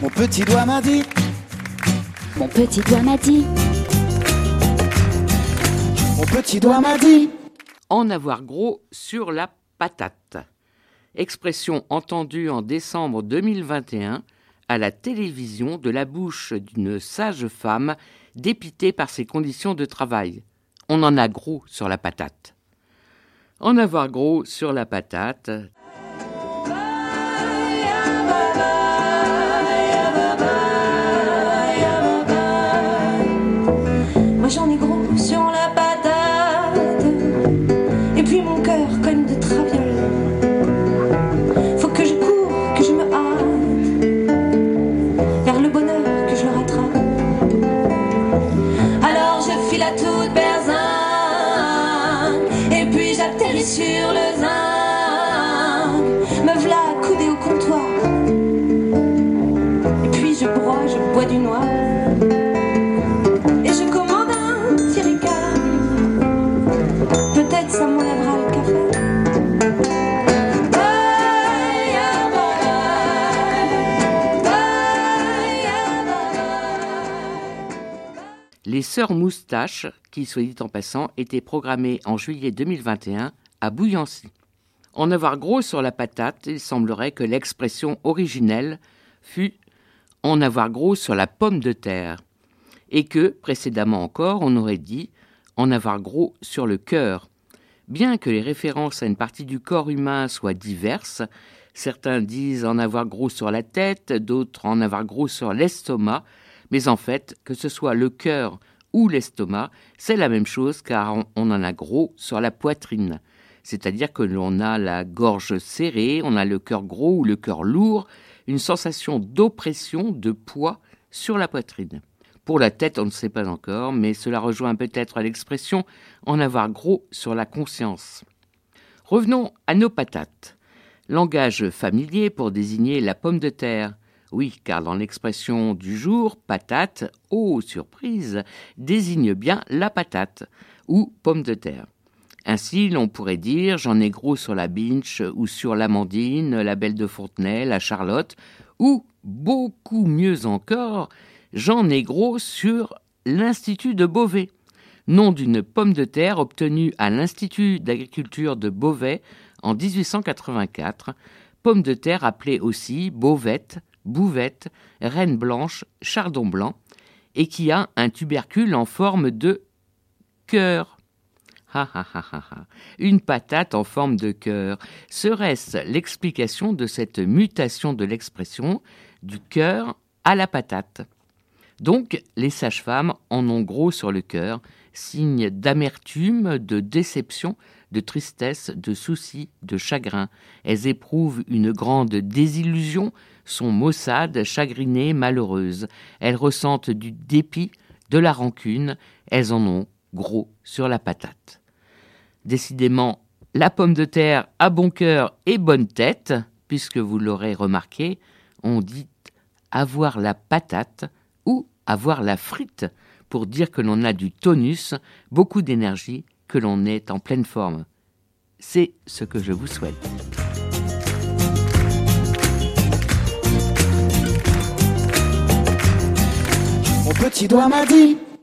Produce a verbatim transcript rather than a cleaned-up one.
Mon petit doigt m'a dit. Mon petit doigt m'a dit. Mon petit doigt m'a dit. En avoir gros sur la patate. Expression entendue en décembre deux mille vingt et un à la télévision de la bouche d'une sage femme dépitée par ses conditions de travail. On en a gros sur la patate. En avoir gros sur la patate. Moi j'en ai gros sur la patate. Et puis mon cœur cogne de traviole. Faut que je cours, que je me hâte vers le bonheur, que je le rattrape. Alors je file à toute berzingue. Et puis j'atterris sur le zinc. Me v'là coudé au comptoir. Et puis je broie, je bois du noir. Peut-être ça m'enlèvera le café. Les Sœurs Moustaches, qui, soit dit en passant, étaient programmées en juillet deux mille vingt et un à Bouillancy. En avoir gros sur la patate, il semblerait que l'expression originelle fût « en avoir gros sur la pomme de terre » et que, précédemment encore, on aurait dit « en avoir gros sur le cœur ». Bien que les références à une partie du corps humain soient diverses, certains disent en avoir gros sur la tête, d'autres en avoir gros sur l'estomac, mais en fait, que ce soit le cœur ou l'estomac, c'est la même chose car on en a gros sur la poitrine. C'est-à-dire que l'on a la gorge serrée, on a le cœur gros ou le cœur lourd, une sensation d'oppression, de poids sur la poitrine. Pour la tête, on ne sait pas encore, mais cela rejoint peut-être l'expression « en avoir gros sur la conscience ». Revenons à nos patates. Langage familier pour désigner la pomme de terre. Oui, car dans l'expression du jour, patate, oh surprise, désigne bien la patate ou pomme de terre. Ainsi, l'on pourrait dire « j'en ai gros sur la Binche » ou sur l'Amandine, la Belle de Fontenay, la Charlotte, ou, beaucoup mieux encore, j'en ai gros sur l'Institut de Beauvais, nom d'une pomme de terre obtenue à l'Institut d'agriculture de Beauvais en dix-huit cent quatre-vingt-quatre, pomme de terre appelée aussi Beauvette, Bouvette, Reine Blanche, Chardon Blanc, et qui a un tubercule en forme de cœur. Ha ha ha ha ha. Une patate en forme de cœur. Serait-ce l'explication de cette mutation de l'expression du cœur à la patate ? Donc, les sages-femmes en ont gros sur le cœur, signe d'amertume, de déception, de tristesse, de souci, de chagrin. Elles éprouvent une grande désillusion, sont maussades, chagrinées, malheureuses. Elles ressentent du dépit, de la rancune. Elles en ont gros sur la patate. Décidément, la pomme de terre a bon cœur et bonne tête, puisque vous l'aurez remarqué, on dit avoir la patate ou avoir la frite pour dire que l'on a du tonus, beaucoup d'énergie, que l'on est en pleine forme. C'est ce que je vous souhaite. Mon petit doigt m'a dit.